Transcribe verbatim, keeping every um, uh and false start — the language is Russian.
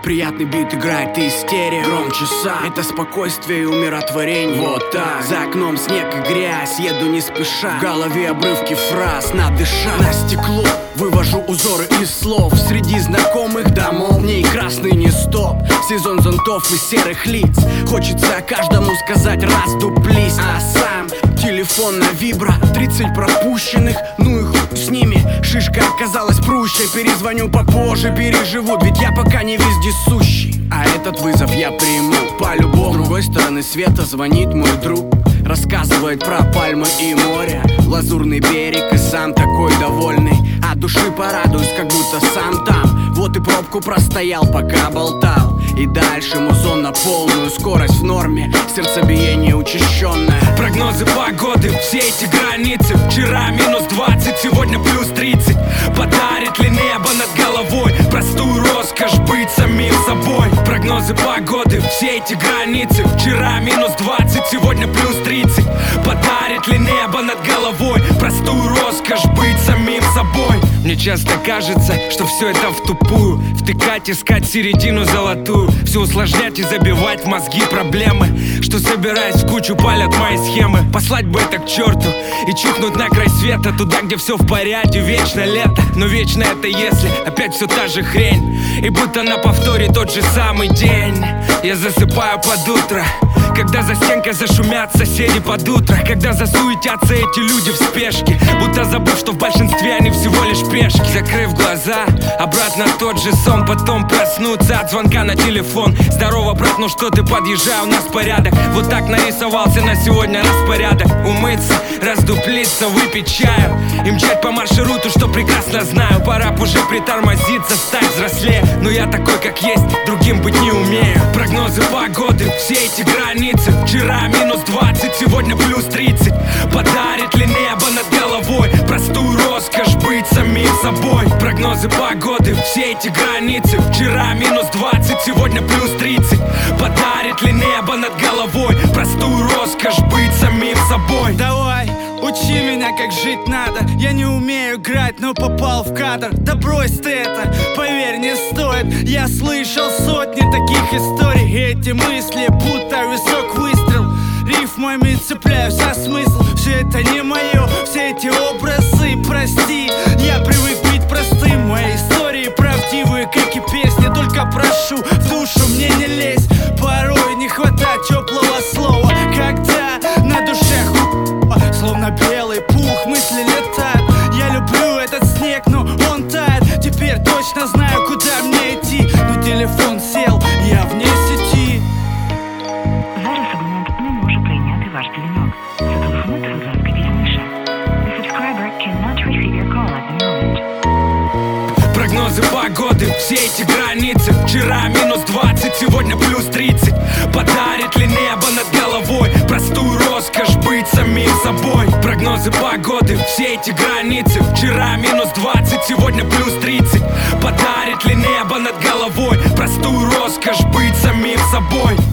Приятный бит играет из стерео. Громче сам, это спокойствие и умиротворение. Вот так, за окном снег и грязь. Еду не спеша, в голове обрывки фраз. Надышать на стекло, вывожу узоры из слов. Среди знакомых домов, не красный, не стоп. Сезон зонтов и серых лиц. Хочется каждому сказать раздуплись. А сам телефон на вибро, тридцать пропущенных, ну и хуй с ними. Шишка оказалась прущей, перезвоню попозже, переживут, ведь я пока не вездесущий. А этот вызов я приму по-любому. С другой стороны света звонит мой друг, рассказывает про пальмы и море, лазурный берег и сам такой довольный. От души порадуюсь, как будто сам там. Вот и пробку простоял, пока болтал. И дальше музон на полную скорость в норме, сердцебиение учащенное. Прогнозы погоды, все эти границы. Вчера минус двадцать, сегодня плюс тридцать. Подарит ли небо над головой простую роскошь быть самим собой? Прогнозы погоды, все эти границы. Вчера минус двадцать, сегодня плюс тридцать. Подарит ли небо над головой простую роскошь быть самим собой? Мне часто кажется, что все это в тупую. Втыкать, искать середину золотую, все усложнять и забивать в мозги проблемы, что собираясь в кучу палят мои схемы. Послать бы это к черту и чухнуть на край света, туда, где все в порядке, вечно лето. Но вечно это если опять все та же хрень, и будто на повторе тот же самый день. Я засыпаю под утро, когда за стенкой зашумят соседи под утро, когда засуетятся эти люди в спешке, будто забыв, что в большинстве они всего лишь пешки. Закрыв глаза, обратно тот же сон, потом проснуться от звонка на телефон. Здорово, брат, ну что ты, подъезжай, у нас порядок. Вот так нарисовался на сегодня распорядок. Умыться, раздуплиться, выпить чаю и мчать по маршруту, что прекрасно знаю. Пора б уже притормозиться, стать взрослее, но я такой, как есть, другим быть не умею. Прогнозы погоды, все эти границы. Вчера минус двадцать, сегодня плюс тридцать. Подарит ли небо над головой простую роскошь быть самим собой? Прогнозы погоды, все эти границы. Вчера минус двадцать, сегодня плюс тридцать. Подарит ли небо над головой простую роскошь быть самим собой? Давай, учи меня, как жить надо. Я не умею играть, но попал в кадр. Да брось ты это, поверь, не стоит. Я слышал сотни таких историй, и эти мысли будто висок выстрел. Рифмами цепляюсь за смысл. Все это не мое, все эти образы, прости. Я привык быть простым, мои истории правдивые, как и песни. Только прошу, в душу мне не лезь. Порой не хватает теплого слова, когда на душе хуй, словно белый пух, мысли летают. Я люблю этот снег, но он тает. Теперь точно знаю, куда мне идти, но телефон сел, я вне сети. Зараз абонент не може прийняти ваш дзвінок. Зателефонуйте, будь ласка, пізніше. The subscriber cannot receive your call at the moment. Прогнозы погоды, все эти границы. Вчера минус двадцать, сегодня плюс тридцать. Подарит ли небо над головой простую роскошь быть самим собой? Прогнозы погоды, все эти границы. Вчера минус двадцать, сегодня плюс тридцать. Подарит ли небо над головой простую роскошь быть самим собой?